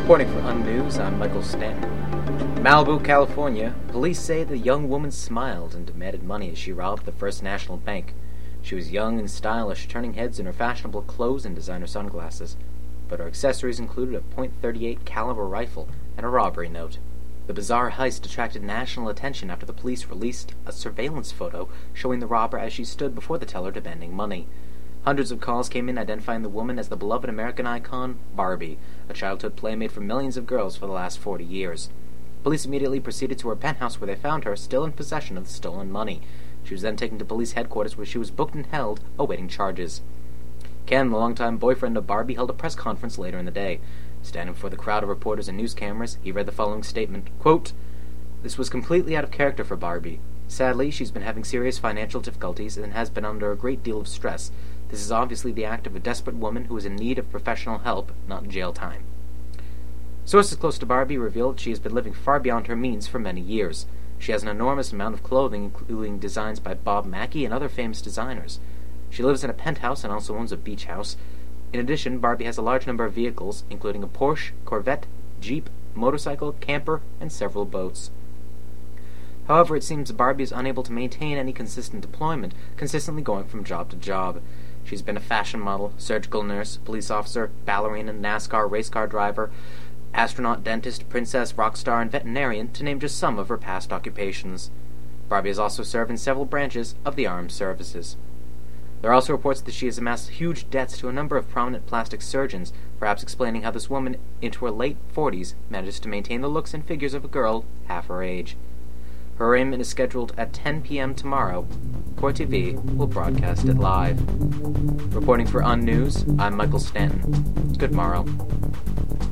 Reporting for Unnews, I'm Michael Stanton. Malibu, California, police say the young woman smiled and demanded money as she robbed the First National Bank. She was young and stylish, turning heads in her fashionable clothes and designer sunglasses, but her accessories included a .38 caliber rifle and a robbery note. The bizarre heist attracted national attention after the police released a surveillance photo showing the robber as she stood before the teller demanding money. Hundreds of calls came in identifying the woman as the beloved American icon, Barbie, a childhood playmate for millions of girls for the last 40 years. Police immediately proceeded to her penthouse where they found her still in possession of the stolen money. She was then taken to police headquarters where she was booked and held, awaiting charges. Ken, the longtime boyfriend of Barbie, held a press conference later in the day. Standing before the crowd of reporters and news cameras, he read the following statement, quote, "This was completely out of character for Barbie. Sadly, she's been having serious financial difficulties and has been under a great deal of stress. This is obviously the act of a desperate woman who is in need of professional help, not jail time." Sources close to Barbie revealed she has been living far beyond her means for many years. She has an enormous amount of clothing, including designs by Bob Mackie and other famous designers. She lives in a penthouse and also owns a beach house. In addition, Barbie has a large number of vehicles, including a Porsche, Corvette, Jeep, motorcycle, camper, and several boats. However, it seems Barbie is unable to maintain any consistent employment, consistently going from job to job. She's been a fashion model, surgical nurse, police officer, ballerina, NASCAR race car driver, astronaut, dentist, princess, rock star, and veterinarian, to name just some of her past occupations. Barbie has also served in several branches of the armed services. There are also reports that she has amassed huge debts to a number of prominent plastic surgeons, perhaps explaining how this woman, into her late 40s, manages to maintain the looks and figures of a girl half her age. Her arraignment is scheduled at 10 p.m. tomorrow. Court TV will broadcast it live. Reporting for Unnews, I'm Michael Stanton. Good morrow.